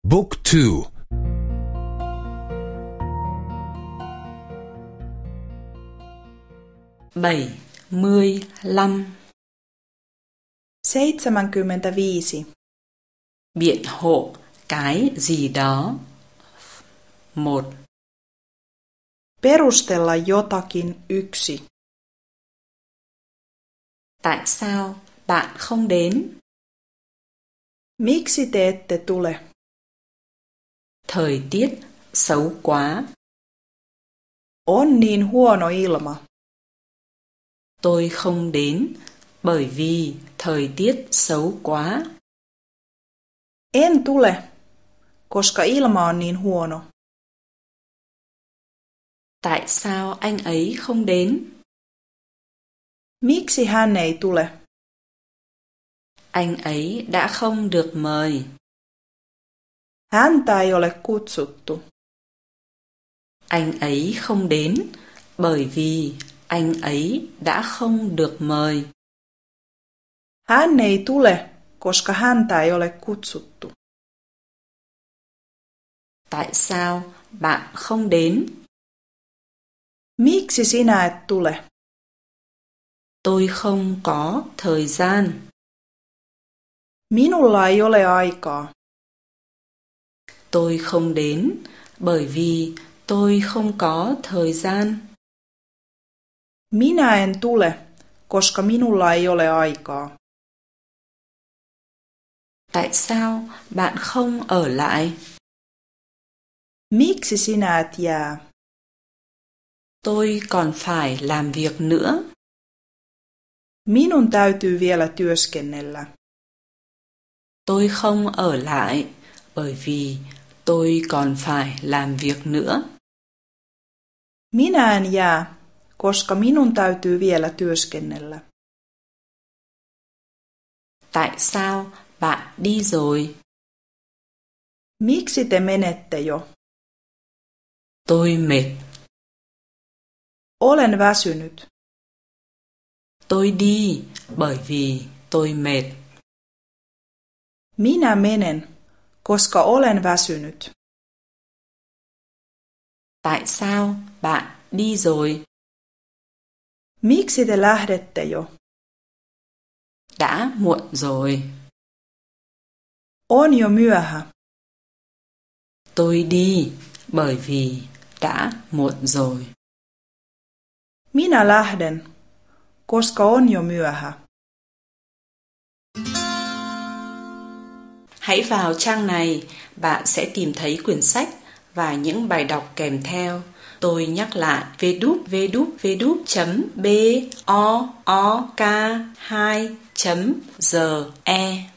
Book 2. 75. 75. Biện hộ cái gì đó. 1. Perustella jotakin yksi. Tại sao bạn không đến? Miksi te ette tule? Thời tiết xấu quá. On niin huono ilma. Tôi không đến bởi vì thời tiết xấu quá. En tule, koska ilma on niin huono. Tại sao anh ấy không đến? Miksi hän ei tule? Anh ấy đã không được mời. Häntä ei ole kutsuttu. Anh ấy không đến bởi vì anh ấy đã không được mời. Hän ei tule, koska häntä ei ole kutsuttu. Tại sao bạn không đến? Miksi sinä et tule? Tôi không có thời gian. Minulla ei ole aikaa. Tôi không đến bởi vì tôi không có thời gian. Minä en tule, koska minulla ei ole aikaa. Tại sao bạn không ở lại? Miksi sinä et jää? Tôi còn phải làm việc nữa. Minun täytyy vielä työskennellä. Tôi không ở lại bởi vì tôi còn phải làm việc nữa. Minä en jää, koska minun täytyy vielä työskennellä. Tại sao bạn đi rồi? Miksi te menette jo? Tôi mệt. Olen väsynyt. Tôi đi bởi vì tôi mệt. Minä menen, koska olen väsynyt. Tại sao bạn đi rồi? Miksi te lähdette jo? Đã muộn rồi. On jo myöhä. Tôi đi bởi vì đã muộn rồi. Minä lähden, koska on jo myöhä. Hãy vào trang này, bạn sẽ tìm thấy quyển sách và những bài đọc kèm theo. Tôi nhắc lại www.book2.ge